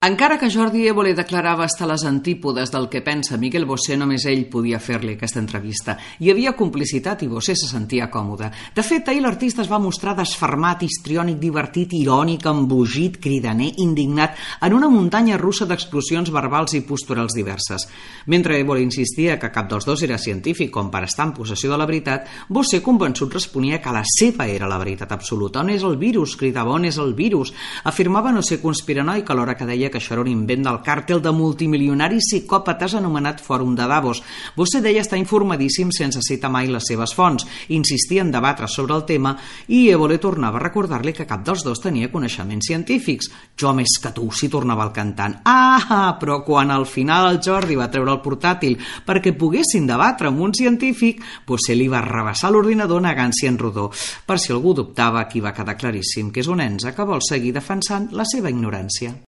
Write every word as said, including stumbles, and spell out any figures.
Encara que Jordi Évole declarava estar a les antípodes del que pensa Miguel Bosé, només ell podia fer-li aquesta entrevista. Hi havia complicitat i Bosé se sentia còmode. De fet, ahir l'artista es va mostrar desfermat, histriònic, divertit, irònic, embogit, cridaner, indignat, en una muntanya russa d'explosions verbals i posturals diverses. Mentre Évole insistia que cap dels dos era científic com per estar en possessió de la veritat, Bosé convençut responia que la seva era la veritat absoluta. On és el virus? Cridava, on és el virus? Afirmava no ser conspiranoic alhora que deia que això era un invent del càrtel de multimilionaris psicòpates anomenat Fòrum de Davos. Bosé deia estar informadíssim sense citar mai les seves fonts, insistia en debatre sobre el tema i Évole tornava a recordar-li que cap dels dos tenia coneixements científics. Jo més que tu, s'hi tornava el cantant. Ah, però quan al final el Jordi va treure el portàtil perquè poguessin debatre amb un científic, Bosé li va arrabassar l'ordinador negant-s'hi en rodó. Per si algú dubtava, aquí va quedar claríssim que és un enze que vol seguir defensant la seva ignorància.